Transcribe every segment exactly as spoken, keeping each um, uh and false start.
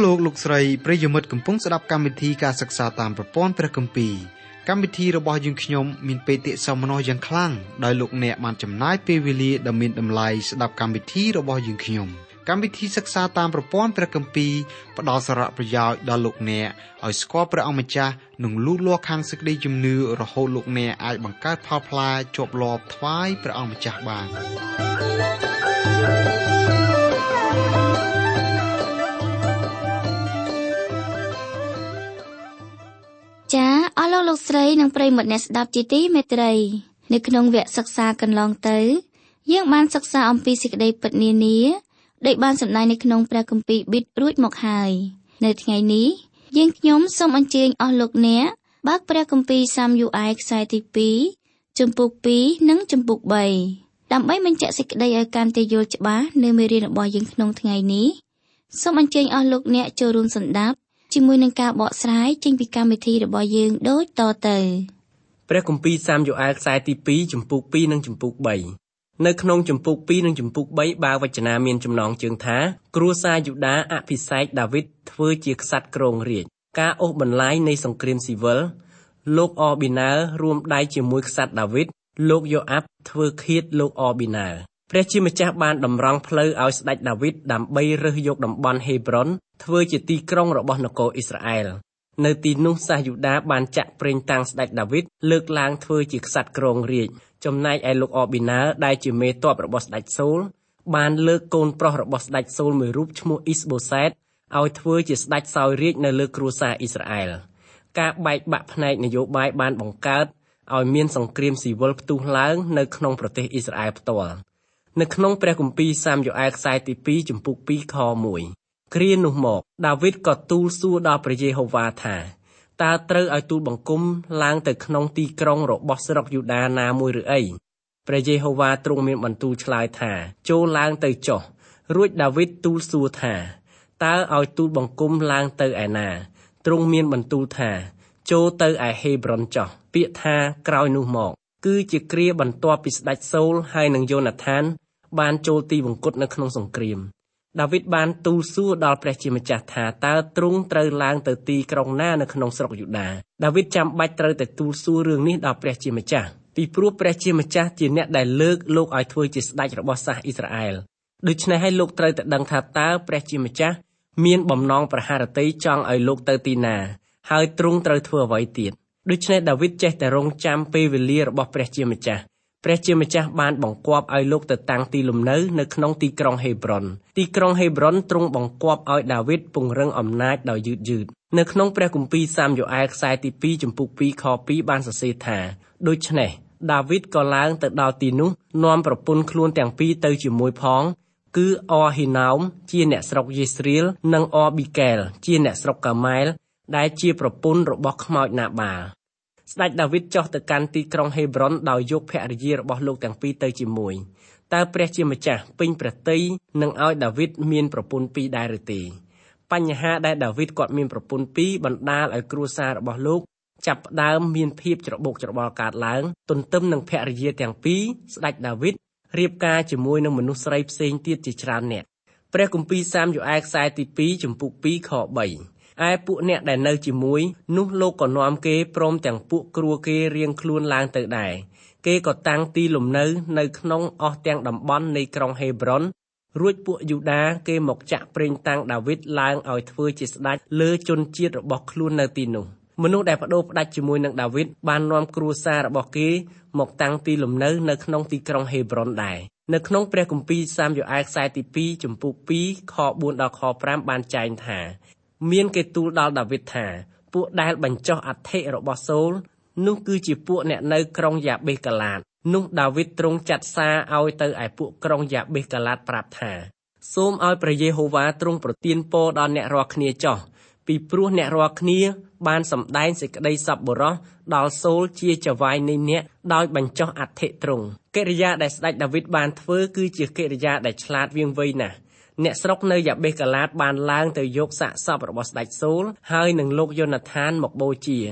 លោកលោកស្រីប្រិយមិត្តកំពុងស្ដាប់កម្មវិធីការសិក្សាតាមប្រព័ន្ធព្រះគម្ពីរកម្មវិធីរបស់យើងខ្ញុំមានបេតិសោមនស្សយ៉ាងខ្លាំងដោយលោកអ្នកបានចំណាយពេលវេលាដ៏មានតម្លៃស្ដាប់កម្មវិធីរបស់យើងខ្ញុំកម្មវិធីសិក្សាតាមប្រព័ន្ធព្រះគម្ពីរផ្ដល់សារៈប្រយោជន៍ដល់លោកអ្នកឲ្យស្គាល់ព្រះអង្គម្ចាស់និងលូតលាស់ខាងសេចក្តីជំនឿរហូតលោកអ្នកអាចបង្កើតផលផ្លែជាប់លាប់ថ្វាយព្រះអង្គម្ចាស់បានចាអស់លោកលោកស្រីនិងប្រិយមិត្តអ្នកស្ដាប់ជាទីមេត្រីនៅក្នុងវគ្គសិក្សាកន្លងទៅយើងបានសិក្សាអំពីសេចក្តីពិតនានាដែលបានសម្ដែងនៅក្នុងព្រះគម្ពីរប៊ីតរួចមកហើយនៅថ្ងៃនេះយើងខ្ញុំសូមអញ្ជើញអស់លោកអ្នកបើកព្រះគម្ពីរសាមយូអែលខ្សែទីពីរជំពូកពីរនិងជំពូកបីដើម្បីបញ្ជាក់សេចក្តីឲ្យកាន់តែយល់ច្បាស់នៅមេរៀនរបស់យើងក្នុងថ្ងៃនេះសូមអញ្ជើញអស់លោកអ្នកចូលរួមស្ដាប់ជាមួយនឹងការបកស្រាយចេញពីកម្មវិធីរបស់យើងដូចតទៅព្រះគម្ពីរសាមយូអែលខ្សែទីពីរជំពូកពីរនិងជំពូកបីនៅក្នុងជំពូកពីរនិងជំពូកបីបើវចនាមានចំណងជើងថាគ្រួសារយូដាអភិសេកដាវីតធ្វើជាក្សត្រគ្រងរាជ្យការអូសបន្លាយនៃសង្គ្រាមស៊ីវិលលោកអប៊ីណើរួមដៃជាមួយក្សត្រដាវីតលោកយ៉ូអាប់ធ្វើឃាតលោកអប៊ីណើព្រះជាម្ចាស់បានតម្រង់ផ្លូវឲ្យស្ដេចដាវីតដើម្បីរើសយកតំបន់ហេប្រុនធ្វើជាទីក្រុងរបស់នគរអ៊ីស្រាអែលនៅទីនោះសាសយូដាបានចាក់ប្រេងតាំងស្ដេចដាវីតលើកឡើងធ្វើជាក្សត្រគ្រងរាជ្យចំណែកឯលោកអប៊ីណើដែលជាមេទ័ពរបស់ស្ដេចសូលបានលើកកូនប្រុសរបស់ស្ដេចសូលមួយរូបឈ្មោះអ៊ីស្បូសេតឲ្យធ្វើជាស្ដេចសោយរាជ្យនៅលើគ្រួសារអ៊ីស្រាអែលការបែកបាក់ផ្នែកនយោបាយបានបង្កើតឲ្យមានសង្គ្រាមស៊ីវិលផ្ទុះឡើងនៅក្នុងប្រទេសអ៊ីស្រាអែលផ្ទាល់នៅក្នុងព្រះគម្ពីរសាមយូអែលខ្សែទីពីរជំពូកពីរខមួយគ្រានោះមកដាវីតក៏ទូលសួរដល់ព្រះយេហូវ៉ាថាតើត្រូវឲ្យទូលបង្គំឡើងទៅក្នុងទីក្រុងរបស់ស្រុកយូដាណាមួយឬអីព្រះយេហូវ៉ាទ្រង់មានបន្ទូលឆ្លើយថាចូលឡើងទៅចុះរួចដាវីតទូលសួរថាតើឲ្យទូលបង្គំឡើងទៅឯណាទ្រង់មានបន្ទូលថាចូលទៅឯហេប្រុនចុះពាក្យថាក្រោយនោះមកគឺជាគ្រាបន្ទាប់ពីស្ដេចសូលហើយនិងយ៉ូណាថានបានចូលទីវង្គតនៅក្នុងសង្គ្រាមដាវីតបានទូលសួរដល់ព្រះជាម្ចាស់ថាតើទ្រង់ត្រូវឡើងទៅទីក្រុងណានៅក្នុងស្រុកយូដាដាវីតចាំបាច់ត្រូវតែទូលសួររឿងនេះដល់ព្រះជាម្ចាស់ពីព្រោះព្រះជាម្ចាស់ជាអ្នកដែលលើកលោកឲ្យធ្វើជាស្ដេចរបស់សាសអ៊ីស្រាអែលដូច្នេះហើយលោកត្រូវតែដឹងថាតើព្រះជាម្ចាស់មានបំណងប្រហារតីចង់ឲ្យលោកទៅទីណាហើយទ្រង់ត្រូវធ្វើអ្វីទៀតដូច្នេះដាវីតចេះតែរង់ចាំពេលវេលារបស់ព្រះជាម្ចាស់ព្រះជាម្ចាស់បានបង្គាប់ឲ្យលោកទៅតាំងទីលំនៅនៅក្នុងទីក្រុងហេប្រុនទីក្រុងហេប្រុនទ្រង់បង្គាប់ឲ្យដាវីតពង្រឹងអំណាចដោយយឺតយឺតនៅក្នុងព្រះគម្ពីរសាមយូអែលខ្សែទីពីរជំពូកពីរខពីរបានសរសេរថាដូច្នេះដាវីតក៏ឡើងទៅដល់ទីនោះនាំប្រពន្ធខ្លួនទាំងពីរទៅជាមួយផងគឺអហ៊ីណោមជាអ្នកស្រុកយេស្រៀលនិងអប៊ីកែលជាអ្នកស្រុកកាម៉ែលដែលជាប្រពន្ធរបស់ខ្មោចណាបាល់ស្ដេចដាវីតចុះទៅកាន់ទីក្រុងហេប្រុនដោយយកភរិយារបស់លោកទាំងពីរទៅជាមួយតើព្រះជាម្ចាស់ពេញព្រះទ័យនឹងឲ្យដាវីតមានប្រពន្ធពីរដែរឬទេបញ្ហាដែលដាវីតគាត់មានប្រពន្ធពីរបណ្ដាលឲ្យគ្រួសាររបស់លោកចាប់ផ្ដើមមានភាពច្របូកច្របល់កើតឡើងទន្ទឹមនឹងភរិយាទាំងពីរស្ដេចដាវីតរៀបការជាមួយនឹងមនុស្សស្រីផ្សេងទៀតជាច្រើនអ្នកព្រះគម្ពីរសាមយូអែលខ្សែទីពីរជំពូកពីរខបីឯពួកអ្នកដែលនៅជាមួយនោះលោកក៏នាំគេព្រមទាំងពួកគ្រួគេរៀងខ្លួនឡើងទៅដែរគេក៏តាំងទីលំនៅនៅក្នុងអស់ទាំងតំបន់នៃក្រុងហេប្រុនរួចពួកយូដាគេមកចាក់ប្រេងតាំងដាវីតឡើងឲ្យធ្វើជាស្ដេចលើជនជាតិរបស់ខ្លួននៅទីនោះមនុស្សដែលបដូរផ្ដាច់ជាមួយនឹងដាវីតបាននាំគ្រួសាររបស់គេមកតាំងទីលំនៅនៅក្នុងទីក្រុងហេប្រុនដែរនៅក្នុងព្រះគម្ពីរសាមយូអែលខ្សែទីពីរជំពូកពីរខបួនដល់ខប្រាំបានចែងថាមានគេទូលដល់ដាវីតថាពួកដែលបញ្ចុះអធិរបស់សូលនោះគឺជាពួកអ្នកនៅក្រុងយ៉ាបេសកាឡាតនោះដាវីតទ្រង់ចាត់សារឲ្យទៅឯពួកក្រុងយ៉ាបេសកាឡាតប្រាប់ថាសូមឲ្យព្រះយេហូវ៉ាទ្រង់ប្រទានពរដល់អ្នករាល់គ្នាចុះពីព្រោះអ្នករាល់គ្នាបានសម្ដែងសេចក្តីសប្បុរសដល់សូលជាចៅហ្វាយនៃអ្នកដោយបញ្ចុះអធិទ្រង់កិរិយាដែលស្ដេចដាវីតបានធ្វើគឺជាកិរិយាដែលឆ្លាតវាងវៃណាស់អ្នកស្រុកនៅយ៉ាបេសកាឡាតបានឡើងទៅយកសាកសពរបស់ស្ដេចសូលហើយនឹងលោកយ៉ូណាថានមកបូជា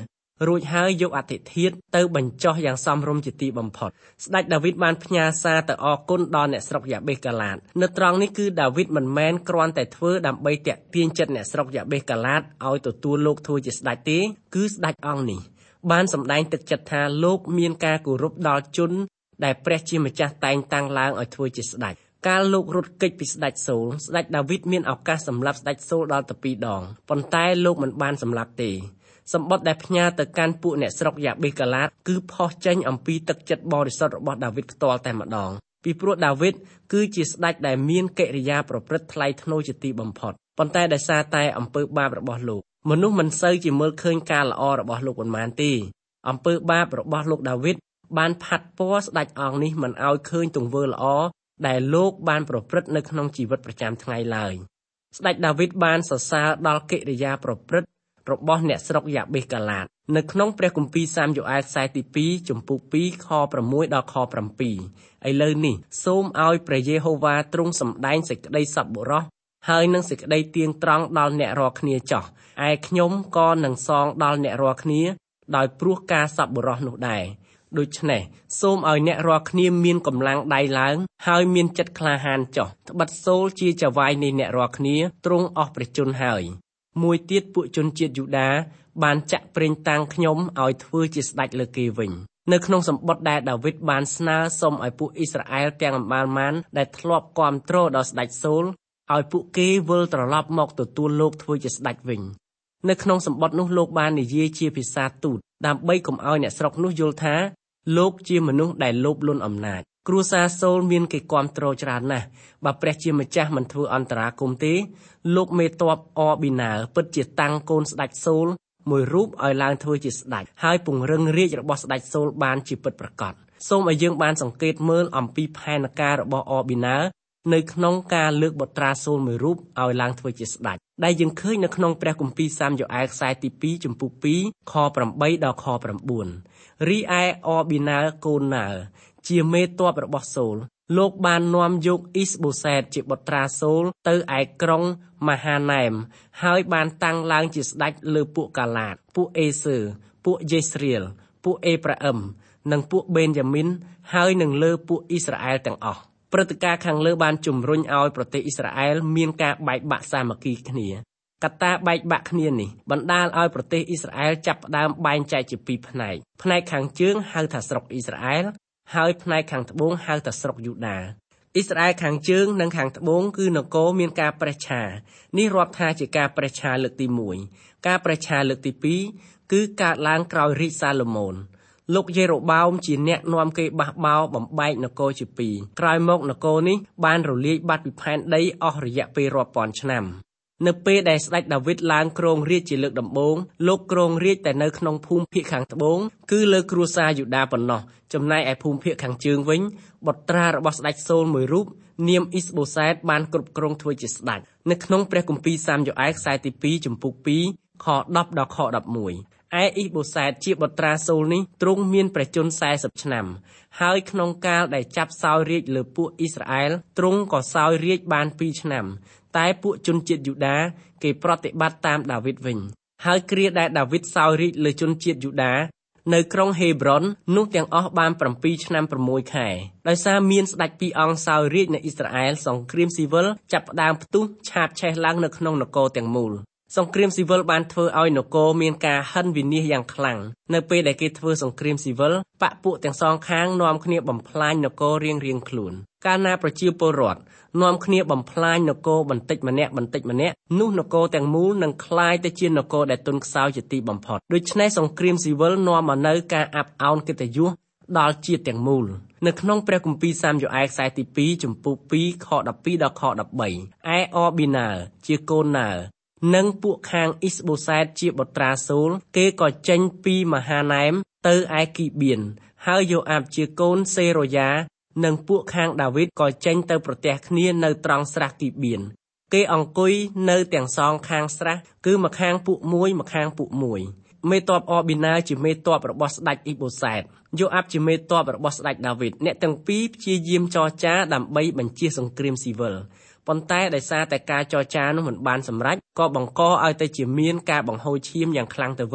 រួចហើយយកអធិធាតុទៅបញ្ចុះយ៉ាងសមរម្យជាទីបំផុតស្ដេចដាវីតបានផ្ញើសារទៅអរគុណដល់អ្នកស្រុកយ៉ាបេសកាឡាតនៅត្រង់នេះគឺដាវីតមិនមែនគ្រាន់តែធ្វើដើម្បីទាក់ទាញចិត្តអ្នកស្រុកយ៉ាបេសកាឡាតឲ្យទទួលលោកធ្វើជាស្ដេចទេគឺស្ដេចអង្គនេះបានសម្ដែងទឹកចិត្តថាលោកមានការគោរពដល់ជនដែលព្រះជាម្ចាស់តែងតាំងឡើងឲ្យធ្វើជាស្ដេចកាលលោករត់គេចពីស្ដេចសូលស្ដេចដាវីតមានឱកាសសម្លាប់ស្ដេចសូលដល់ទៅពីរដងប៉ុន្តែលោកមិនបានសម្លាប់ទេសម្បត្តិដែលផ្ញើទៅកាន់ពួកអ្នកស្រុកយ៉ាបេសកាឡាតគឺផុសចេញអំពីទឹកចិត្តបរិសុទ្ធរបស់ដាវីតផ្ទាល់តែម្ដងពីព្រោះដាវីតគឺជាស្ដេចដែលមានកិរិយាប្រព្រឹត្តថ្លៃថ្នូរជាទីបំផុតប៉ុន្តែដោយសារតែអំពើបាបរបស់លោកមនុស្សមិនសូវជាមើលឃើញការល្អរបស់លោកប៉ុន្មានទេអំពើបាបរបស់លោកដាវីតបានផាត់ពណ៌ស្ដេចអង្គនេះមិនឲ្យឃើញទង្វើល្អដែលលោកបានប្រព្រឹត្តនៅក្នុងជីវិតប្រចាំថ្ងៃឡើយស្ដេចដាវីតបានសរសើរដល់កិរិយាប្រព្រឹត្តរបស់អ្នកស្រុកយ៉ាបេសកាឡាតនៅក្នុងព្រះគម្ពីរសាមយ៉ូអែលខ្សែទីពីរចំពុកពីរខប្រាំមួយដល់ខប្រាំពីរឥឡូវនេះសូមឲ្យព្រះយេហូវ៉ាទ្រង់សម្ដែងសេចក្តីសប្បុរសហើយនឹងសេចក្តីទៀងត្រង់ដល់អ្នករាល់គ្នាចោះឯខ្ញុំក៏នឹងសងដល់អ្នករាល់គ្នាដោយព្រោះការសប្បុរសនោះដែរដូច្នេះសូមឲ្យអ្នករាល់គ្នាមានកម្លាំងដៃឡើងហើយមានចិត្តក្លាហានចុះត្បិតសូលជាចៅហ្វាយនៃអ្នករាល់គ្នាទ្រង់អស់ព្រះជន្មហើយមួយទៀតពួកជនជាតិយូដាបានចាក់ប្រេងតាំងខ្ញុំឲ្យធ្វើជាស្ដេចលើគេវិញនៅក្នុងសម្បត្តិដែលដាវីតបានស្នើសុំឲ្យពួកអ៊ីស្រាអែលទាំងអម្បាលម៉ានដែលធ្លាប់គាំទ្រដល់ស្ដេចសូលឲ្យពួកគេវិលត្រឡប់មកទទួលលោកធ្វើជាស្ដេចវិញនៅក្នុងសម្បត្តិនោះលោកបាននិយាយជាភាសាទូតដើម្បីកុំឲ្យអ្នកស្រុកនោះយល់ថាលោកជាមនុស្សដែលលោភលន់អំណាចគ្រួសារសូលមានគេគាំទ្រច្រើនណាស់បើព្រះជាម្ចាស់មិនធ្វើអន្តរាគមន៍ទេលោកមេទ័ពអប៊ីណាលពិតជាតាំងកូនស្ដេចសូលមួយរូបឲ្យឡើងធ្វើជាស្ដេចហើយពង្រឹងរាជរបស់ស្ដេចសូលបានជាពិតប្រាកដសូមឲ្យយើងបានសង្កេតមើលអំពីផែនការរបស់អប៊ីណាលនៅក្នុងការលើកបុត្រាសូលមួយរូបឲ្យឡើងធ្វើជាស្ដេចដែលយើងឃើញនៅក្នុងព្រះគម្ពីរសាមយ៉ូអែលខ្សែទីពីរចំពុកពីរខប្រាំបីដល់ខប្រាំបួនរីឯអប៊ីណាលកូនណាលជាមេទ័ពរបស់សូលលោកបាននាំយកអ៊ីសបូសែតជាបុត្រាសូលទៅឯក្រុងម៉ាហាណែមហើយបានតាំងឡើងជាស្ដេចលើពួកកាឡាតពួកអេសឺពួកយេស្រៀលពួកអេប្រាអឹមនិងពួកបេនយ៉ាមីនហើយនឹងលើពួកអ៊ីស្រាអែលទាំងអស់ព្រឹត្តិការណ៍ខាងលើបានជំរុញឲ្យប្រទេសអ៊ីស្រាអែលមានការបែកបាក់សាមគ្គីគ្នាកត្តាបែកបាក់គ្នានេះបណ្ដាលឲ្យប្រទេសអ៊ីស្រាអែលចាប់ផ្ដើមបែងចែកជាពីរផ្នែកផ្នែកខាងជើងហៅថាស្រុកអ៊ីស្រាអែលហើយផ្នែកខាងត្បូងហៅថាស្រុកយូដាអ៊ីស្រាអែលខាងជើងនិងខាងត្បូងគឺនគរមានការប្រេះឆានេះរាប់ថាជាការប្រេះឆាលើកទីមួយការប្រេះឆាលើកទីពីរគឺកើតឡើងក្រោយរាជសាឡូមោនលោកយេរ៉ូបោមជាអ្នកនាំគេបះបោរបំបែកនគរជាពីរក្រោយមកនគរនេះបានរលាយបាត់ពីផែនដីអស់រយៈពេលរាប់ពាន់ឆ្នាំនៅពេលដែលស្ដេចដាវីតឡើងគ្រងរាជ្យជាលើកដំបូងលោកគ្រងរាជ្យតែនៅក្នុងភូមិភាគខាងត្បូងគឺលើគ្រួសារយូដាប៉ុណ្ណោះចំណែកឯភូមិភាគខាងជើងវិញបុត្រារបស់ស្ដេចសូលមួយរូបនាមអ៊ីសបូសែតបានគ្រប់គ្រងធ្វើជាស្ដេចនៅក្នុងព្រះគម្ពីរសាមយ៉ូអែលខ្សែទីពីរចំពុកពីរខដប់ដល់ខដប់មួយឯអ៊ីសបូសែតជាបុត្រាសូលនេះទ្រង់មានព្រះជន្មសែសិបឆ្នាំហើយក្នុងកាលដែលចាប់សោយរាជ្យលើពួកអ៊ីស្រាអែលទ្រង់ក៏សោយរាជ្យបានពីរឆ្នាំតែពួកជនជាតិយូដាគេប្រតិបត្តិតាមដាវីតវិញហើយគ្រាដែលដាវីតសោយរាជ្យលើជនជាតិយូដានៅក្រុងហេប្រុននោះទាំងអស់បានប្រាំពីរឆ្នាំប្រាំមួយខែដោយសារមានស្ដេចពីរអង្គសោយរាជ្យនៅអ៊ីស្រាអែលសង្គ្រាមស៊ីវិលចាប់ផ្ដើមផ្ទុះឆាបឆេះឡើងនៅក្នុងនគរទាំងមូលសង្គ្រាមស៊ីវិលបានធ្វើឲ្យនគរមានការហិនវិនាសយ៉ាងខ្លាំងនៅពេលដែលគេធ្វើសង្គ្រាមស៊ីវិលបកពួកទាំងសងខាងនាំគ្នាបំផ្លាញនគររៀងៗខ្លួនកាលណាប្រជាពលរដ្ឋនាំគ្នាបំផ្លាញនគរបន្តិចម្នាក់បន្តិចម្នាក់នោះនគរទាំងមូលនឹងคล้ายទៅជានគរដែលទន់ខ្សោយជាទីបំផុតដូច្នេះសង្គ្រាមស៊ីវិលនាំមកនូវការអាប់អោនកិត្តិយសដល់ជាតិទាំងមូលនៅក្នុងព្រះគម្ពីរសាមយ៉ូអែលខ្សែទីពីរចំពុកពីរខដប់ពីរដល់ខដប់បីឯអប៊ីណាលជាកូនណាលនិងពួកខាងអ៊ីសបូសែតជាបុត្រាសូលគេក៏ចេញពីមហាណែមទៅឯគីបៀនហើយយូអាបជាកូនសេរ៉ូយ៉ានិងពួកខាងដាវីតក៏ចេញទៅប្រទះគ្នានៅត្រង់ស្រះគីបៀនគេអង្គុយនៅទាំងសងខាងស្រះគឺម្ខាងពួកមួយម្ខាងពួកមួយមេទ័ពអប៊ីណាលជាមេទ័ពរបស់ស្ដេចអ៊ីបូសែតយូអាបជាមេទ័ពរបស់ស្ដេចដាវីតអ្នកទាំងពីរព្យាយាមចរចាដើម្បីបញ្ជៀសសង្គ្រាមស៊ីវិលប៉ុន្តែដោយសារតែការចរចានោះមិនបានសម្រេចក៏បង្កឲ្យទៅជាមានការបង្ហូរឈាមយ៉ាងខ្លាំងទៅវិញ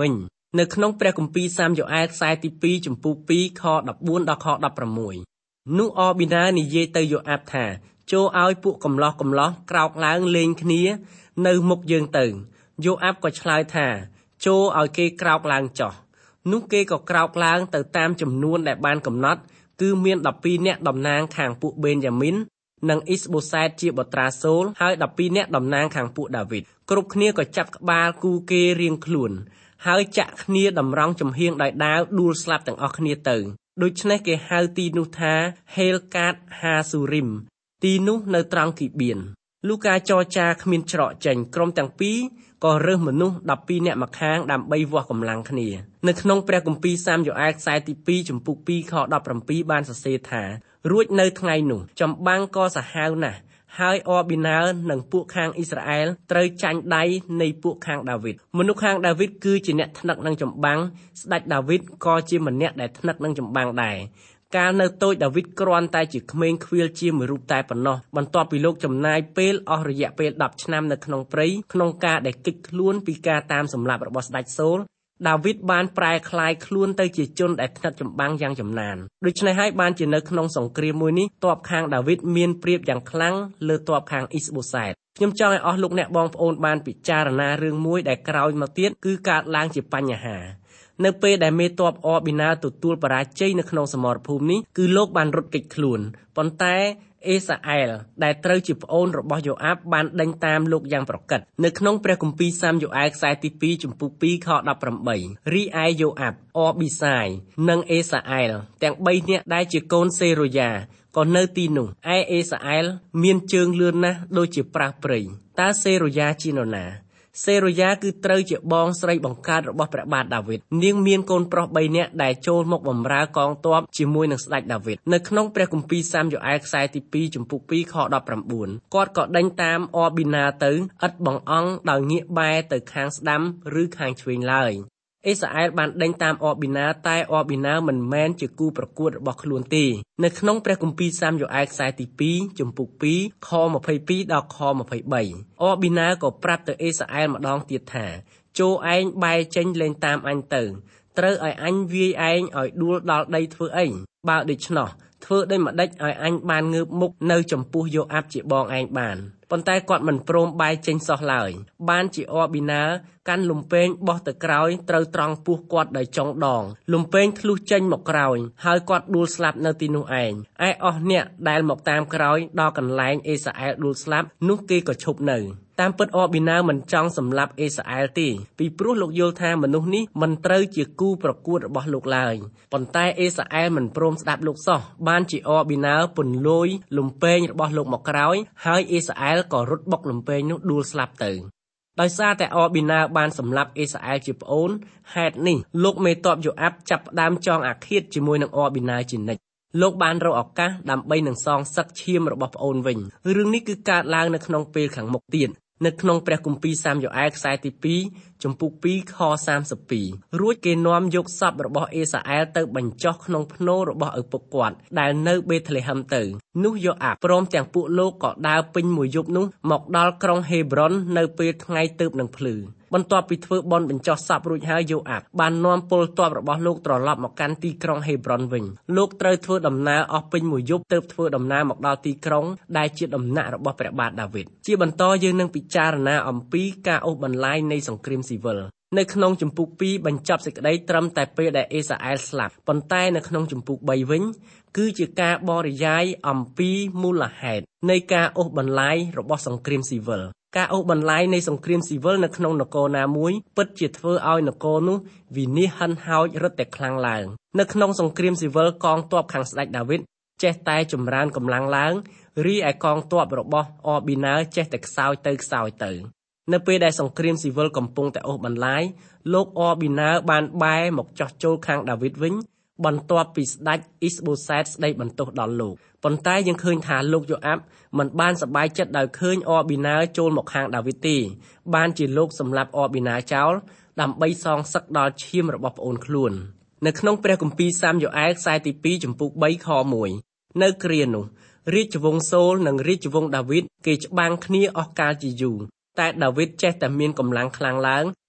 នៅក្នុងព្រះគម្ពីរសាមយ៉ូអែលខ្សែទីពីរចំពុកពីរខដប់បួនដល់ខដប់ប្រាំមួយនោះអប៊ីណានិយាយទៅយូអាបថាចូលឲ្យពួកកំឡោះកំឡោះក្រោកឡើងលេងគ្នានៅមុខយើងទៅយូអាបក៏ឆ្លើយថាចូលឲ្យគេក្រោកឡើងចោះនោះគេក៏ក្រោកឡើងទៅតាមចំនួនដែលបានកំណត់គឺមានដប់ពីរនាក់តំណាងខាងពួកបេនយ៉ាមីននិងអ៊ីស្បូសែតជាបុត្រាសូលហើយដប់ពីរនាក់តំណាងខាងពួកដាវីតគ្រប់គ្នាក៏ចាប់ក្បាលគូគេរៀងខ្លួនហើយចាក់គ្នាតម្រង់ចំហៀងដោយដាវដួលស្លាប់ទាំងអស់គ្នាទៅដូច្នេះគេហៅទីនោះថាហេលកាតហាស៊ូរីមទីនោះនៅត្រង់គីបៀនលូកាចរចាគ្មានច្រកចេញក្រុមទាំងពីរក៏រើសមនុស្សដប់ពីរនាក់ម្ខាងដើម្បីវាស់កម្លាំងគ្នានៅក្នុងព្រះគម្ពីរសាមយ៉ូអែលខ្សែទីពីរចំពុកពីរខដប់ប្រាំពីរបានសរសេរថារួចនៅថ្ងៃនោះចម្បាំងក៏សាហាវណាស់ហើយអប៊ីណានិងពួកខាងអ៊ីស្រាអែលត្រូវចាញ់ដៃនៃពួកខាងដាវីតមនុស្សខាងដាវីតគឺជាអ្នកថ្នាក់នឹងចម្បាំងស្ដេចដាវីតក៏ជាម្នាក់ដែលថ្នាក់នឹងចម្បាំងដែរកាលនៅតូចដាវីតគ្រាន់តែជាក្មេងខ្វៀលជាមួយរូបតែប៉ុណ្ណោះបន្ទាប់ពីលោកចំណាយពេលអស់រយៈពេលដប់ឆ្នាំនៅក្នុងព្រៃក្នុងការដែលគេចខ្លួនពីការតាមសម្លាប់របស់ស្ដេចសូលដាវីតបានប្រែក្លាយខ្លួនទៅជាជនដែលថ្នាក់ចម្បាំងយ៉ាងចំណានដូច្នេះហើយបានជានៅក្នុងសង្គ្រាមមួយនេះទ័ពខាងដាវីតមានប្រៀបយ៉ាងខ្លាំងលើទ័ពខាងអ៊ីស្បូសែតខ្ញុំចង់ឲ្យអស់លោកអ្នកបងប្អូនបានពិចារណារឿងមួយដែលក្រោយមកទៀតគឺកើតឡើងជាបញ្ហានៅពេលដែលមេទ័ពអប៊ីណាទទួលបរាជ័យនៅក្នុងសមរភូមិនេះគឺលោកបានរត់គេចខ្លួនប៉ុន្តែអេសាអែលដែលត្រូវជាប្អូនរបស់យូអាបបានដេញតាមលោកយ៉ាងប្រកិតនៅក្នុងព្រះគម្ពីរសាមយ៉ូអែលខ្សែទីពីរចំពុកពីរខដប់ប្រាំបីរីឯយូអាបអប៊ីសាយនិងអេសាអែលទាំងបីនាក់ដែលជាកូនសេរូយ៉ាក៏នៅទីនោះឯអេសាអែលមានជើងលឿនណាស់ដូចជាប្រើសព្រៃតើសេរូយ៉ាជានរណាសេរូយ៉ាគឺត្រូវជាបងស្រីបង្កើតរបស់ព្រះបាទដាវីតនាងមានកូនប្រុសបីនាក់ដែលចូលមកបម្រើកងទ័ពជាមួយនឹងស្ដេចដាវីតនៅក្នុងព្រះគម្ពីរសាមយ៉ូអែលខ្សែទីពីរចំពុកពីរខដប់ប្រាំបួនគាត់ក៏ដេញតាមអប៊ីណាទៅឥតបង្អង់ដោយងាកបែរទៅខាងស្ដាំឬខាងឆ្វេងឡើយអេសាអែលបានដេញតាមអប៊ីណាតែអប៊ីណាមិនមែនជាគូប្រកួតរបស់ខ្លួនទេនៅក្នុងព្រះគម្ពីរសាមយ៉ូអែលខ្សែទីពីរចំពុកពីរខម្ភៃពីរដល់ខម្ភៃបីអប៊ីណាក៏ប្រាប់ទៅអេសាអែលម្ដងទៀតថាចូលឯងបែរចេញលេងតាមអញទៅត្រូវឲ្យអញវាយឯងឲ្យដួលដល់ដីធ្វើអីបើដូច្នោះធ្វើដូចម្ដេចឲ្យអញបានងើបមុខនៅចំពោះយូអាបជាបងឯងបានប៉ុន្តែគាត់មិនព្រមបែរចេញសោះឡើយបានជាអប៊ីណាកាន់លំពែងបោះទៅក្រោយត្រូវត្រង់ពោះគាត់ដោយចុងដងលំពែងធ្លុះចេញមកក្រោយហើយគាត់ដួលស្លាប់នៅទីនោះឯងឯអស់អ្នកដែលមកតាមក្រោយដល់កន្លែងអេសាអែលដួលស្លាប់នោះគេក៏ឈប់នៅតាមពិតអប៊ីណាមិនចង់សម្លាប់អេសាអែលទេពីព្រោះលោកយល់ថាមនុស្សនេះមិនត្រូវជាគូប្រកួតរបស់លោកឡើយប៉ុន្តែអេសាអែលមិនព្រមស្ដាប់លោកសោះបានជាអប៊ីណាពន្លយលំពែងរបស់លោកមកក្រោយហើយអេសាអែលក៏រត់បុកលំពែងនោះដួលស្លាប់ទៅដោយសារតែអប៊ីណាបានសម្លាប់អេសាអែលជាប្អូនហេតុនេះលោកមេទ័ពយូអាបចាប់ផ្ដើមចងអាឃាតជាមួយនឹងអប៊ីណាជានិច្ចលោកបានរកឱកាសដើម្បីនឹងសងសឹកឈាមរបស់ប្អូនវិញរឿងនេះគឺកើតឡើងនៅក្នុងពេលខាងមុខទៀតនៅក្នុងព្រះគម្ពីរសាមយ៉ូអែលខ្សែទីពីរចំពុកពីរខសាមសិបពីររួចគេនាំយកសពរបស់អេសាអែលទៅបញ្ចុះក្នុងភ្នូររបស់ឪពុកគាត់ដែលនៅបេតលេហឹមទៅនោះយូអាបព្រមទាំងពួកលោកក៏ដើរពេញមួយយប់នោះមកដល់ក្រុងហេប្រុននៅពេលថ្ងៃទើបនឹងភ្លឺបន្ទាប់ពីធ្វើបុណ្យបញ្ចុះសពរួចហើយយូអាបបាននាំពលទ័ពរបស់លោកត្រឡប់មកកាន់ទីក្រុងហេប្រុនវិញលោកត្រូវធ្វើដំណើរអស់ពេញមួយយប់ទើបធ្វើដំណើរមកដល់ទីក្រុងដែលជាដំណាក់របស់ព្រះបាទដាវីតជាបន្តយើងនឹងពិចារណាអំពីការអូសបន្លាយនៃសង្គ្រាមស៊ីវិលនៅក្នុងជំពូកពីរបញ្ចប់សេចក្តីត្រឹមតែពេលដែលអេសាអែលស្លាប់ប៉ុន្តែនៅក្នុងជំពូកបីវិញគឺជាការបរិយាយអំពីមូលហេតុនៃការអូសបន្លាយរបស់សង្គ្រាមស៊ីវិលការអូសបន្លាយនៃសង្គ្រាមស៊ីវិលនៅក្នុងនគរណាមួយពិតជាធ្វើឲ្យនគរនោះវិនាសហិនហោចរឹតតែខ្លាំងឡើងនៅក្នុងសង្គ្រាមស៊ីវិលកងទ័ពខាងស្ដេចដាវីតចេះតែចម្រើនកម្លាំងឡើងរីឯកងទ័ពរបស់អប៊ីណាចេះតែខ្សោយទៅខ្សោយទៅនៅពេលដែលសង្គ្រាមស៊ីវិលកំពុងតែអូសបន្លាយលោកអប៊ីណាបានបែរមកចោះចូលខាងដាវីតវិញបន្ទាប់ពីស្ដេចអ៊ីស្បូសែតស្ដីបន្ទោសដល់លោកប៉ុន្តែយើងឃើញថាលោកយូអាបមិនបានសប្បាយចិត្តដោយឃើញអប៊ីណាចូលមកខាងដាវីតទេបានជាលោកសម្លាប់អប៊ីណាចោលដើម្បីសងសឹកដល់ឈាមរបស់ប្អូនខ្លួននៅក្នុងព្រះគម្ពីរសាមយ៉ូអែលខ្សែទីពីរចំពុកបីខមួយនៅគ្រានោះរាជវង្សសូលនិងរាជវង្សដាវីតគេច្បាំងគ្នាអស់កាលជាយូរតែដាវីតចេះតែមានកម្លាំងខ្លាំងឡើង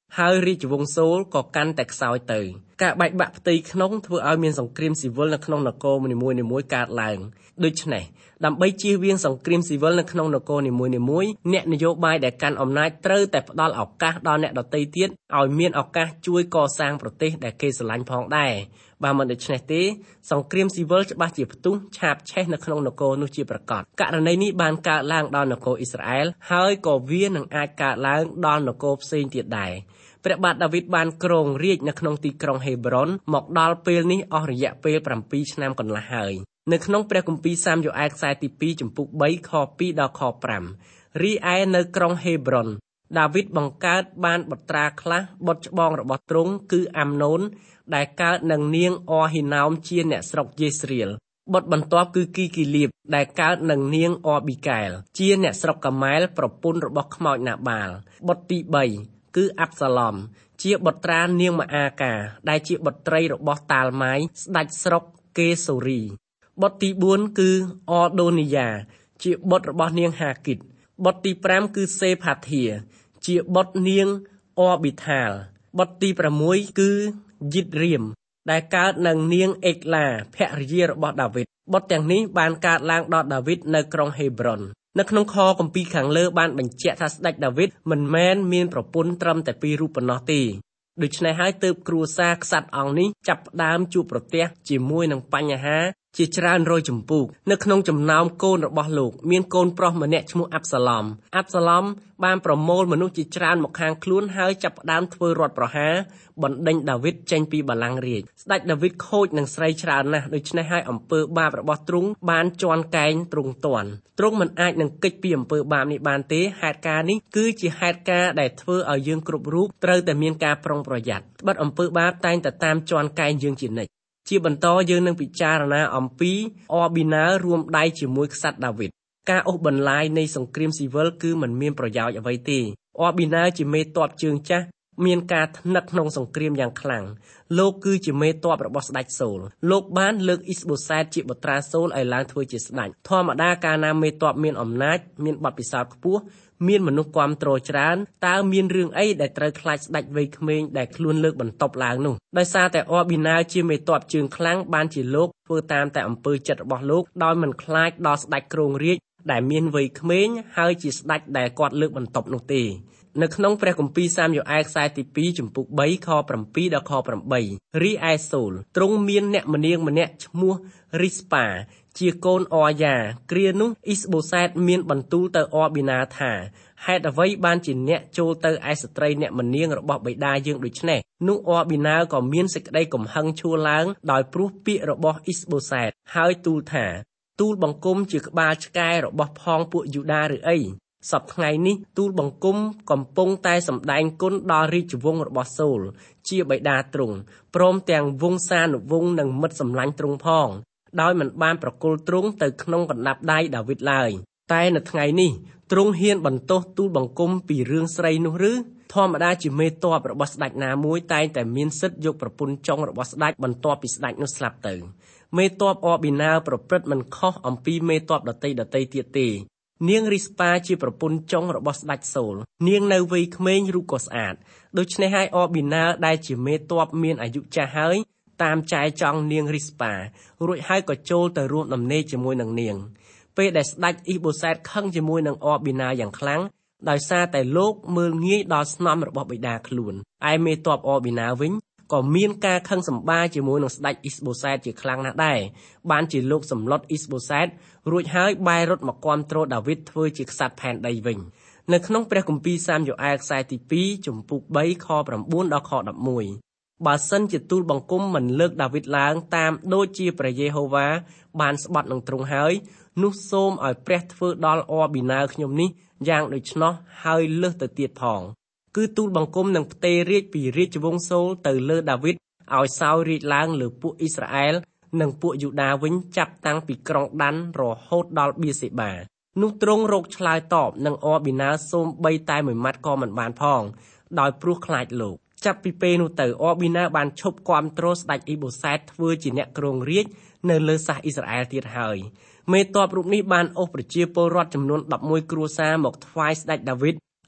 ហើយរាជវង្សសូលក៏កាន់តែខ្សោយទៅការបែកបាក់ផ្ទៃក្នុងធ្វើឲ្យមានសង្គ្រាមស៊ីវិលនៅក្នុងនគរនីមួយៗកើតឡើងដូច្នេះដើម្បីជៀសវាងសង្គ្រាមស៊ីវិលនៅក្នុងនគរនីមួយៗអ្នកនយោបាយដែលកាន់អំណាចត្រូវតែផ្ដល់ឱកាសដល់អ្នកដទៃទៀតឲ្យមានឱកាសជួយកសាងប្រទេសដែលគេស្រឡាញ់ផងដែរបើមិនដូច្នេះទេសង្គ្រាមស៊ីវិលច្បាស់ជាផ្ទុះឆាបឆេះនៅក្នុងនគរនោះជាប្រកាសករណីនេះបានកើតឡើងដល់នគរអ៊ីស្រាអែលហើយក៏វានឹងអាចកើតឡើងដល់នគរផ្សេងទៀតដែរព្រះបាទដាវីតបានគ្រងរាជ្យនៅក្នុងទីក្រុងហេប្រូនមកដល់ពេលនេះអស់រយៈពេលប្រាំពីរឆ្នាំកន្លះហើយនៅក្នុងព្រះគម្ពីរសាមយ៉ូអែលខ្សែទីពីរចំពុកបីខពីរដល់ខប្រាំរីឯនៅក្រុងហេប្រូនដាវីតបង្កើតបានបុត្រាខ្លះបុត្រច្បងរបស់ទ្រង់គឺអាំណូនដែលកើតនឹងនាងអហ៊ីណោមជាអ្នកស្រុកយេស្រៀលបុត្របន្ទាប់គឺគីគីលៀបដែលកើតនឹងនាងអប៊ីកែលជាអ្នកស្រុកកាម៉ែលប្រពន្ធរបស់ខ្មោចណាបាលបុត្រទីបីគឺអាប់សាឡំជាបុត្រានាងម៉ាអាកាដែលជាបុត្រីរបស់តាលម៉ាយស្ដេចស្រុកកេសូរីបុត្រទីបួនគឺអដូនីយ៉ាជាបុត្ររបស់នាងហាគីតបុត្រទីប្រាំគឺសេផាធាជាបុត្រនាងអប៊ីថាលបុត្រទីប្រាំមួយគឺយីតរៀមដែលកើតនឹងនាងអេកឡាភរិយារបស់ដាវីតបុត្រទាំងនេះបានកើតឡើងដល់ដាវីតនៅក្រុងហេប្រូននៅក្នុងខគម្ពីរខាងលើបានបញ្ជាក់ថាស្ដេចដាវីតមិនមែនមានប្រពន្ធត្រឹមតែពីររូបប៉ុណ្ណោះទេដូច្នេះហើយទើបគ្រួសារក្សត្រអង្គនេះចាប់ផ្ដើមជួបប្រទះជាមួយនឹងបញ្ហាជាច្រើនរយចម្ពោះនៅក្នុងចំណោមកូនរបស់លោកមានកូនប្រុសម្នាក់ឈ្មោះអាប់សាឡំអាប់សាឡំបានប្រមូលមនុស្សជាច្រើនមកខាងខ្លួនហើយចាប់ផ្ដើមធ្វើរដ្ឋប្រហារបណ្ដេញដាវីតចេញពីបល្ល័ង្ករាជស្ដេចដាវីតខូចនឹងស្រីច្រើនណាស់ដូច្នេះហើយអំពើបាបរបស់ទ្រង់បានជន់កែងទ្រង់ទាន់ទ្រង់មិនអាចនឹងគេចពីអំពើបាបនេះបានទេហេតុការណ៍នេះគឺជាហេតុការណ៍ដែលធ្វើឲ្យយើងគ្រប់រូបត្រូវតែមានការប្រុងប្រយ័ត្នត្បិតអំពើបាបតែងតែតាមជន់កែងយើងជានិច្ចជាបន្តយើងនឹងពិចារណាអំពីអប៊ីណារួមដៃជាមួយក្សត្រដាវីតការអូសបន្លាយនៃសង្គ្រាមស៊ីវិលគឺមិនមានប្រយោជន៍អ្វីទេអប៊ីណាជាមេទ័ពជើងចាស់មានការថ្នឹកក្នុងសង្គ្រាមយ៉ាងខ្លាំងលោកគឺជាមេទ័ពរបស់ស្ដេចសូលលោកបានលើកអ៊ីស្បូសែតជាបុត្រាសូលឲ្យឡើងធ្វើជាស្ដេចធម្មតាកាលណាមេទ័ពមានអំណាចមានបទពិសោធន៍ខ្ពស់មានមនុស្សគាំទ្រច្រើនតើមានរឿងអីដែលត្រូវខ្លាចស្ដេចវ័យក្មេងដែលខ្លួនលើកបន្ទប់ឡើងនោះដោយសារតែអប៊ីណាជាមេទ័ពជើងខ្លាំងបានជាលោកធ្វើតាមតែអំពើចិត្តរបស់លោកដោយមិនខ្លាចដល់ស្ដេចគ្រងរាជ្យដែលមានវ័យក្មេងហើយជាស្ដេចដែលគាត់លើកបន្ទប់នោះទេនៅក្នុងព្រះគម្ពីរសាមយ៉ូអែលខ្សែទីពីរចំពុកបីខប្រាំពីរដល់ខប្រាំបីរីឯសូលទ្រង់មានអ្នកម្នាងម្នាក់ឈ្មោះរីស្ប៉ាជាកូនអយ៉ាគ្រានោះអ៊ីស្បូសែតមានបន្ទូលទៅអប៊ីណាថាហេតុអ្វីបានជាអ្នកចូលទៅឯស្ត្រីអ្នកម្នាងរបស់បិតាយើងដូច្នេះនោះអប៊ីណាក៏មានសេចក្តីកំហឹងឈួរឡើងដោយព្រោះពាក្យរបស់អ៊ីស្បូសែតហើយទូលថាទូលបង្គំជាក្បាលឆ្កែរបស់ផងពួកយូដាឬអីសប្តាហ៍ថ្ងៃនេះទូលបង្គំកំពុងតែសម្ដែងគុណដល់រាជវង្សរបស់សូលជាបិតាទ្រង់ព្រមទាំងវង្សានុវង្សនិងមិត្តសម្លាញ់ទ្រង់ផងដោយមិនបានប្រគល់ទ្រង់ទៅក្នុងកណ្ដាប់ដៃដាវីតឡើយតែនៅថ្ងៃនេះទ្រង់ហ៊ានបន្ទោសទូលបង្គំពីរឿងស្រីនោះឬធម្មតាជាមេទ័ពរបស់ស្ដេចណាមួយតែងតែមានសិទ្ធិយកប្រពន្ធចុងរបស់ស្ដេចបន្ទាប់ពីស្ដេចនោះស្លាប់ទៅមេទ័ពអប៊ីណាប្រព្រឹត្តមិនខុសអំពីមេទ័ពដតីដតីទៀតទេនាងរីស្ប៉ាជាប្រពន្ធចុងរបស់ស្ដេចសូលនាងនៅវ័យក្មេងរូបក៏ស្អាតដូច្នេះហើយអប៊ីណាដែលជាមេទ័ពមានអាយុចាស់ហើយតាមចែចង់នាងរីស្ប៉ារួចហើយក៏ចូលទៅរួមដំណេកជាមួយនឹងនាងពេលដែលស្ដេចអ៊ីស្បូសែតខឹងជាមួយនឹងអប៊ីណាយ៉ាងខ្លាំងដោយសារតែលោកមើលងាយដល់ស្នំរបស់បិតាខ្លួនឯមេទ័ពអប៊ីណាវិញក៏មានការខឹងសម្បាជាមួយនឹងស្ដេចអ៊ីស្បូសែតជាខ្លាំងណាស់ដែរបានជាលោកសម្លុតអ៊ីស្បូសែតរួចហើយបែររត់មកគាំទ្រដាវីតធ្វើជាក្សត្រផែនដីវិញនៅក្នុងព្រះគម្ពីរសាមយ៉ូអែលខ្សែទីពីរចំពុកបីខប្រាំបួនដល់ខដប់មួយបើសិនជាទូលបង្គំមិនលើកដាវីតឡើងតាមដូចជាព្រះយេហូវ៉ាបានស្បត់នឹងទ្រង់ហើយនោះសូមឲ្យព្រះធ្វើដល់អប៊ីណាខ្ញុំនេះយ៉ាងដូច្នោះហើយលើសទៅទៀតផងគឺទូលបង្គំនឹងផ្ទេររាជពីរាជវង្សសូលទៅលើដាវីតឲ្យសោយរាជឡើងលើពួកអ៊ីស្រាអែលនិងពួកយូដាវិញចាប់តាំងពីក្រុងដានរហូតដល់បៀសេបានោះទ្រង់រកឆ្លើយតបនឹងអប៊ីណាសូមបីតែមួយម៉ាត់ក៏មិនបានផងដោយព្រោះខ្លាចលោកចាប់ពីពេលនោះទៅអប៊ីណាបានឈប់គាំទ្រស្ដេចអ៊ីបូសែតធ្វើជាអ្នកគ្រងរាជនៅលើសះអ៊ីស្រាអែលទៀតហើយមេទ័ពរូបនេះបានអូសប្រជាពលរដ្ឋចំនួនដប់មួយគ្រួសារមកថ្វាយស្ដេចដាវីត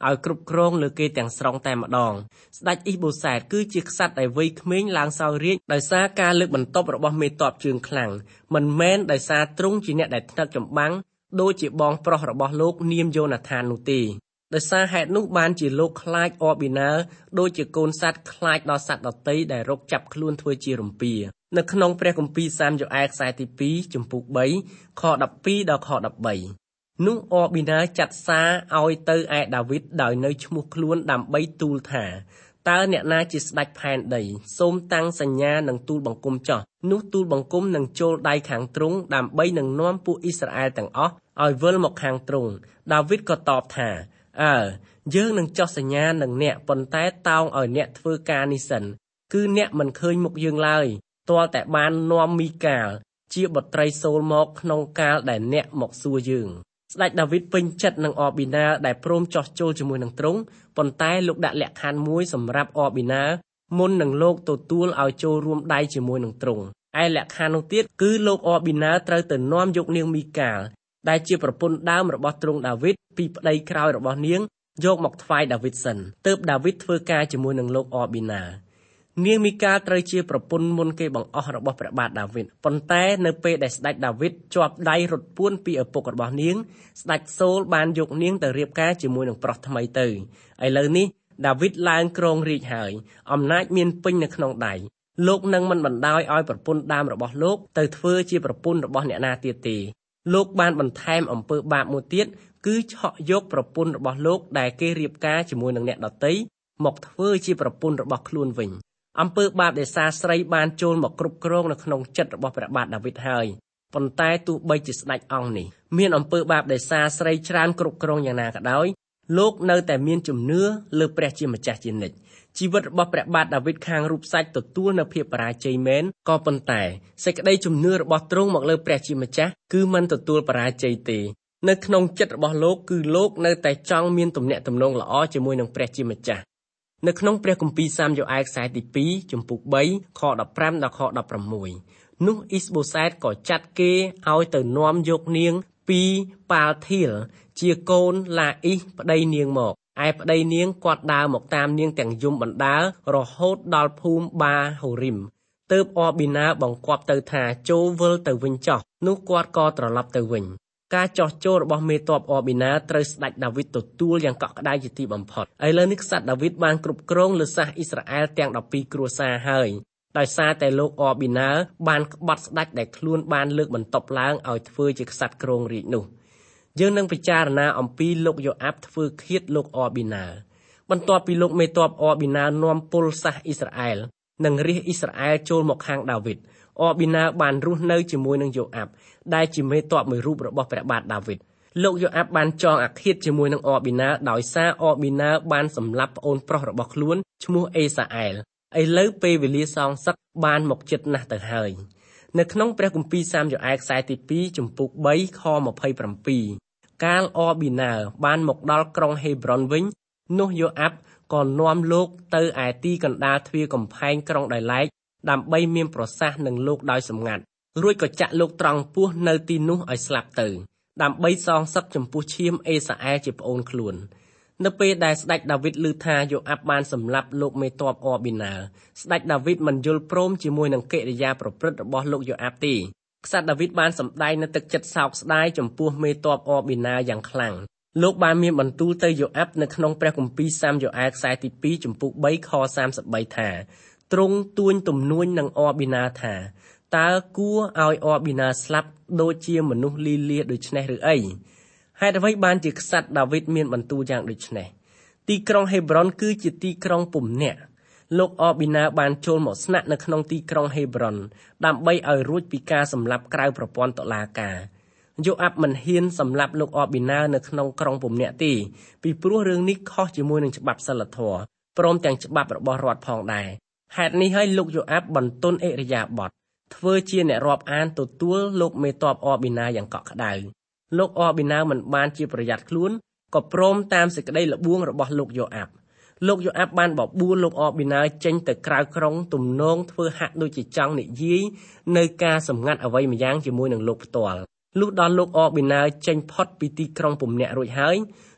ឲ្យគ្រប់គ្រងលើគេទាំងស្រុងតែម្ដងស្ដេចអ៊ីបូសែតគឺជាក្សត្រដែលវ័យក្មេងឡើងសោយរាជ្យដោយសារការលើកបន្ទប់របស់មេទ័ពជើងខ្លាំងមិនមែនដោយសារទ្រង់ជាអ្នកដែលថ្នឹកចម្បាំងដូចជាបងប្រុសរបស់លោកនាមយ៉ូណាថាននោះទេដោយសារហេតុនោះបានជាលោកខ្លាចអប៊ីណាដូចជាកូនសត្វខ្លាចដល់សត្វដទៃដែលរកចាប់ខ្លួនធ្វើជារំពានៅក្នុងព្រះគម្ពីរសាមយ៉ូអែលខ្សែទីពីរចំពុកបីខដប់ពីរដល់ខដប់បីនោះអប៊ីណាចាត់សារឲ្យទៅឯដាវីតដោយនៅឈ្មោះខ្លួនដើម្បីទូលថាតើអ្នកណាជាស្ដេចផែនដីសូមតាំងសញ្ញានឹងទូលបង្គំចោះនោះទូលបង្គំនឹងចូលដៃខាងទ្រង់ដើម្បីនឹងនាំពួកអ៊ីស្រាអែលទាំងអស់ឲ្យវិលមកខាងទ្រង់ដាវីតក៏តបថាអើយើងនឹងចោះសញ្ញានឹងអ្នកប៉ុន្តែតោងឲ្យអ្នកធ្វើការនេះសិនគឺអ្នកមិនឃើញមុខយើងឡើយទាល់តែបាននាំមីកាលជាបុត្រីសូលមកក្នុងកាលដែលអ្នកមកសួរយើងស្ដេចដាវីតពេញចិត្តនឹងអប៊ីណាដែលព្រមចោះចូលជាមួយនឹងទ្រង់ប៉ុន្តែលោកដាក់លក្ខខណ្ឌមួយសម្រាប់អប៊ីណាមុននឹងលោកទទួលឲ្យចូលរួមដៃជាមួយនឹងទ្រង់ឯលក្ខខណ្ឌនោះទៀតគឺលោកអប៊ីណាត្រូវទៅនាំយកនាងមីកាលដែលជាប្រពន្ធដើមរបស់ទ្រង់ដាវីតពីប្តីក្រោយរបស់នាងយកមកថ្វាយដាវីតសិនទើបដាវីតធ្វើការជាមួយនឹងលោកអប៊ីណានាងមីកាលត្រូវជាប្រពន្ធមុនគេបង្អស់របស់ព្រះបាទដាវីតប៉ុន្តែនៅពេលដែលស្ដេចដាវីតជាប់ដៃរត់ពួនពីឪពុករបស់នាងស្ដេចសូលបានយកនាងទៅរៀបការជាមួយនឹងប្រុសថ្មីទៅឥឡូវនេះដាវីតឡើងគ្រងរាជ្យហើយអំណាចមានពេញនៅក្នុងដៃលោកនឹងមិនបណ្ដោយឲ្យប្រពន្ធដើមរបស់លោកទៅធ្វើជាប្រពន្ធរបស់អ្នកណាទៀតទេលោកបានបន្ថែមអំពើបាបមួយទៀតគឺឆក់យកប្រពន្ធរបស់លោកដែលគេរៀបការជាមួយនឹងអ្នកដទៃមកធ្វើជាប្រពន្ធរបស់ខ្លួនវិញអំពើបាបដែលសាស្រីបានចូលមកគ្រប់គ្រងនៅក្នុងចិត្តរបស់ព្រះបាទដាវីតហើយប៉ុន្តែទោះបីជាស្ដេចអង្គនេះមានអំពើបាបដែលសាស្រីច្រើនគ្រប់គ្រងយ៉ាងណាក៏ដោយលោកនៅតែមានជំនឿលើព្រះជាម្ចាស់ជានិច្ចជីវិតរបស់ព្រះបាទដាវីតខាងរូបសាច់ទទួលនៅភាពបរាជ័យមែនក៏ប៉ុន្តែសេចក្តីជំនឿរបស់ទ្រង់មកលើព្រះជាម្ចាស់គឺមិនទទួលបរាជ័យទេនៅក្នុងចិត្តរបស់លោកគឺលោកនៅតែចង់មានទំនាក់ទំនងល្អជាមួយនឹងព្រះជាម្ចាស់នៅក្នុងព្រះគម្ពីរសាមយ៉ូអែលខ្សែទីពីរចំពុកបីខដប់ប្រាំដល់ខដប់ប្រាំមួយនោះអ៊ីសបូសែតក៏ចាត់គេឲ្យទៅនាំយកនាងពីប៉ាល់ធីលជាកូនឡាអ៊ីសប្តីនាងមកឯប្តីនាងគាត់ដើរមកតាមនាងទាំងយំបណ្ដើររហូតដល់ភូមិបាហូរីមទើបអប៊ីណាបង្គាប់ទៅថាចូលវិលទៅវិញចោះនោះគាត់ក៏ត្រឡប់ទៅវិញការចោះចូលរបស់មេទ័ពអប៊ីណាត្រូវស្ដេចដាវីតទទួលយ៉ាងកក់ក្ដៅជាទីបំផុតឥឡូវនេះក្សត្រដាវីតបានគ្រប់គ្រងលើសាសអ៊ីស្រាអែលទាំងដប់ពីរគ្រួសារហើយដោយសារតែលោកអប៊ីណាបានក្បត់ស្ដេចដែលខ្លួនបានលើកបន្ទប់ឡើងឲ្យធ្វើជាក្សត្រគ្រងរាជ្យនោះយើងនឹងពិចារណាអំពីលោកយ៉ូអាប់ធ្វើឃាតលោកអប៊ីណាបន្ទាប់ពីលោកមេទ័ពអប៊ីណានាំពលសាសអ៊ីស្រាអែលនិងរាជអ៊ីស្រាអែលចូលមកខាងដាវីតអប៊ីណាបានរស់នៅជាមួយនឹងយ៉ូអាប់ដែលជាមេទ័ពមួយរូបរបស់ព្រះបាទដាវីតលោកយ៉ូអាប់បានចងអាឃាតជាមួយនឹងអប៊ីណាដោយសារអប៊ីណាបានសម្លាប់ប្អូនប្រុសរបស់ខ្លួនឈ្មោះអេសាអែលឥឡូវពេលវេលាសងសឹកបានមកជិតណាស់ទៅហើយនៅក្នុងព្រះគម្ពីរសាមយ៉ូអែលខ្សែទីពីរចំពុកបីខម្ភៃប្រាំកាលអប៊ីណាបានមកដល់ក្រុងហេប្រុនវិញនោះយ៉ូអាប់ក៏នាំលោកទៅឯទីកណ្ដាលទ្វារកំផែងក្រុងដោយឡែកដើម្បីមានប្រសាសន៍នឹងលោកដោយសម្ងាត់រួចក៏ចាក់លោកត្រង់ពោះនៅទីនោះឲ្យស្លាប់ទៅដើម្បីសងសឹកចំពោះឈាមអេសាអែលជាប្អូនខ្លួននៅពេលដែលស្ដេចដាវីតឮថាយ៉ូអាប់បានសម្លាប់លោកមេទ័ពអប៊ីណាស្ដេចដាវីតមិនយល់ព្រមជាមួយនឹងកិរិយាប្រព្រឹត្តរបស់លោកយ៉ូអាប់ទេក្សត្រដាវីតបានសម្ដែងនៅទឹកចិត្តសោកស្ដាយចំពោះមេទ័ពអប៊ីណាយ៉ាងខ្លាំងលោកបានមានបន្ទូលទៅយ៉ូអាប់នៅក្នុងព្រះគម្ពីរសាមយ៉ូអែលខ្សែទីពីរចំពុកបីខសាមសិបបីថាទ្រង់ទួញទំនួញនឹងអប៊ីណាថាតើគួរឲ្យអប៊ីណាស្លាប់ដូចជាមនុស្សលីលាដូច្នេះឬអីហេតុអ្វីបានជាក្សត្រដាវីតមានបន្ទូលយ៉ាងដូចនេះទីក្រុងហេប្រុនគឺជាទីក្រុងពុំនាក់លោកអប៊ីណាបានចូលមកស្នាក់នៅក្នុងទីក្រុងហេប្រុនដើម្បីឲ្យរួចពីការសម្លាប់ក្រៅប្រព័ន្ធតុលាការយ៉ូអាប់មិនហ៊ានសម្លាប់លោកអប៊ីណានៅក្នុងក្រុងពុំនាក់ទេពីព្រោះរឿងនេះខុសជាមួយនឹងច្បាប់សីលធម៌ព្រមទាំងច្បាប់របស់រដ្ឋផងដែរហេតុនេះហើយលោកយ៉ូអាប់បន្ទន់អិរិយាបថធ្វើជាអ្នករាប់អានទទួលលោកមេទ័ពអប៊ីណាយ៉ាងកក់ក្ដៅលោកអប៊ីណាមិនបានជាប្រយ័ត្នខ្លួនក៏ព្រមតាមសេចក្តីល្បួងរបស់លោកយ៉ូអាប់លោកយ៉ូអាប់បានបបួលលោកអប៊ីណាចេញទៅក្រៅក្រុងទំនងធ្វើហាក់ដូចជាចង់និយាយនៅការសម្ងាត់អ្វីម្យ៉ាងជាមួយនឹងលោកផ្ទាល់លុះដល់លោកអប៊ីណាចេញផុតពីទីក្រុងពុំនាក់រួចហើយ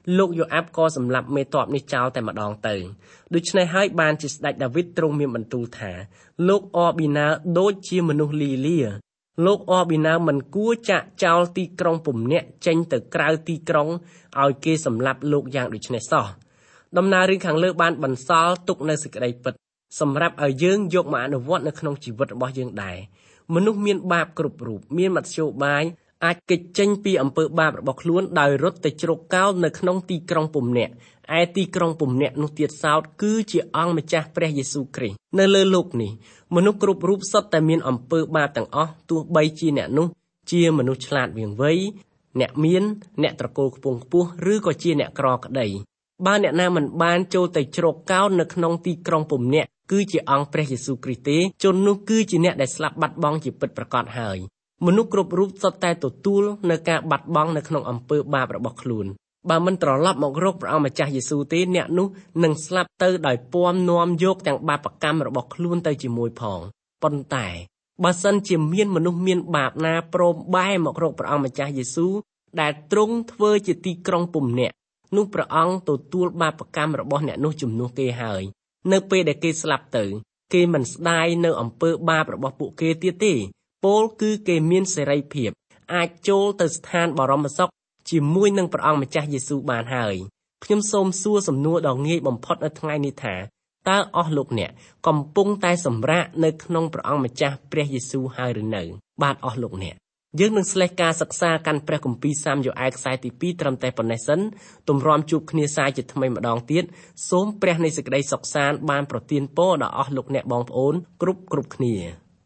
លោកយូអាបក៏សម្លាប់មេទ័ពនេះចោលតែម្ដងទៅដូច្នេះហើយបានជាស្ដេចដាវីតទ្រង់មានបន្ទូលថាលោកអប៊ីណាដូចជាមនុស្សលីលាលោកអប៊ីណាមិនគួរចាក់ចោលទីក្រុងពំនាក់ចេញទៅក្រៅទីក្រុងឲ្យគេសម្លាប់លោកយ៉ាងដូចនេះសោះដំណើររឿងខាងលើបានបន្សល់ទុកនៅសេចក្តីពិតសម្រាប់ឲ្យយើងយកមកអនុវត្តនៅក្នុងជីវិតរបស់យើងដែរមនុស្សមានបាបគ្រប់រូបមានមធ្យោបាយអាចគេចចេញពីអំពើបាបរបស់ខ្លួនដោយរត់ទៅជ្រកកោននៅក្នុងទីក្រុងពំនាក់ឯទីក្រុងពំនាក់នោះទៀតសោតគឺជាអង្គម្ចាស់ព្រះយេស៊ូវគ្រីស្ទនៅលើโลกនេះមនុស្សគ្រប់រូបសុទ្ធតែមានអំពើបាបទាំងអស់ទោះបីជាអ្នកនោះជាមនុស្សឆ្លាតវាងវៃអ្នកមានអ្នកត្រកូលខ្ពង់ខ្ពស់ឬក៏ជាអ្នកក្រក្តីបើអ្នកណាមិនបានចូលទៅជ្រកកោននៅក្នុងទីក្រុងពំនាក់គឺជាអង្គព្រះយេស៊ូវគ្រីស្ទទេជននោះគឺជាអ្នកដែលស្លាប់បាត់បង់ជាពិតប្រាកដហើយមនុស្សគ្រប់រូបសុទ្ធតែទទួលនៅការបាត់បង់នៅក្នុងអំពើបាបរបស់ខ្លួនបើមិនត្រឡប់មករកព្រះអង្គម្ចាស់យេស៊ូវទេអ្នកនោះនឹងស្លាប់ទៅដោយពំនាំយកទាំងបាបកម្មរបស់ខ្លួនទៅជាមួយផងប៉ុន្តែបើសិនជាមានមនុស្សមានបាបណាព្រមបែរមករកព្រះអង្គម្ចាស់យេស៊ូវដែលទ្រង់ធ្វើជាទីក្រុងពំនាក់នោះព្រះអង្គទទួលបាបកម្មរបស់អ្នកនោះជំនួសគេហើយនៅពេលដែលគេស្លាប់ទៅគេមិនស្ដាយនៅអំពើបាបរបស់ពួកគេទៀតទេពោលគឺគេមានសេរីភាពអាចចូលទៅស្ថានបរមសុខជាមួយនឹងព្រះអង្គម្ចាស់យេស៊ូវបានហើយខ្ញុំសូមសួរសំណួរដ៏ងាយបំផុតនៅថ្ងៃនេះថាតើអស់លោកអ្នកកំពុងតែសម្រាកនៅក្នុងព្រះអង្គម្ចាស់ព្រះយេស៊ូវហើយឬនៅបាទអស់លោកអ្នកយើងនឹងស្លេះការសិក្សាកាន់ព្រះគម្ពីរសាមយ៉ូអែលខ្សែទីពីរត្រឹមតែប៉ុណ្ណេះសិនទម្រាំជួបគ្នាសាជាថ្មីម្ដងទៀតសូមព្រះនៃសេចក្តីសុខសាន្តបានប្រទានពរដល់អស់លោកអ្នកបងប្អូនគ្រប់គ្រប់គ្នា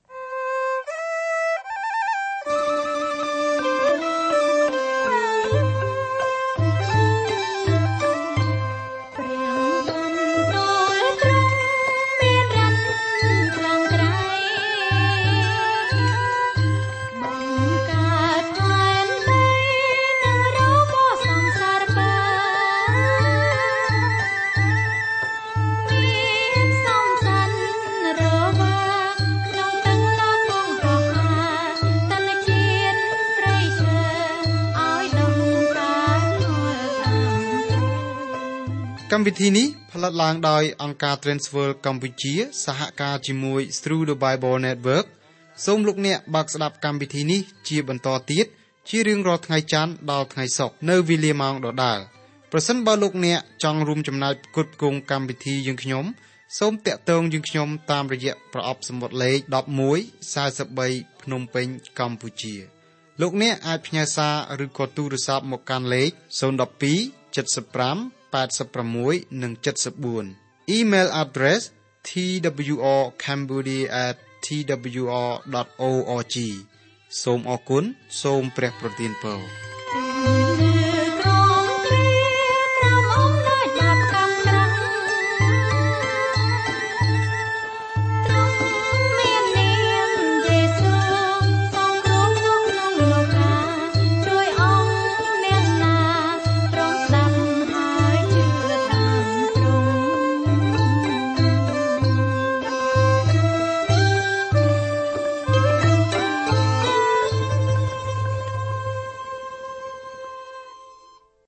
កម្មវិធីនេះផលិតឡើងដោយអង្គការ Transworld កម្ពុជាសហការជាមួយ Through the Bible Network សូមលោកអ្នកបើកស្ដាប់កម្មវិធីនេះជាបន្តទៀតជារៀងរាល់ថ្ងៃច័ន្ទដល់ថ្ងៃសុក្រនៅវេលាម៉ោងដដែលប្រសិនបើលោកអ្នកចង់រួមចំណែកផ្គត់ផ្គង់កម្មវិធីយើងខ្ញុំសូមតាក់ទងយើងខ្ញុំតាមរយៈប្រអប់សំបុត្រលេខmột một bốn baភ្នំពេញកម្ពុជាលោកអ្នកអាចផ្ញើសារឬក៏ទូរស័ព្ទមកកាន់លេខศูนย์ หนึ่ง สอง เจ็ด ห้า แปด หก និង เจ็ด สี่ Email address t w r cambodia at t w r dot org សូមអរគុណសូមព្រះប្រទានពរ